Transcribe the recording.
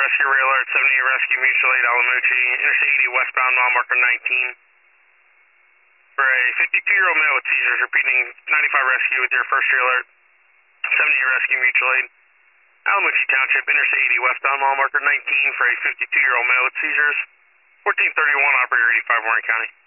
rescue, rail alert 70 rescue, mutual aid, Alamucci, Interstate 80 westbound, mile marker 19. For a 52-year-old male with seizures, repeating 95 rescue with your first rail alert 70 rescue, mutual aid, Alamucci Township, Interstate 80 westbound, mile marker 19 for a 52-year-old male with seizures. 1431, operator 85 Warren County.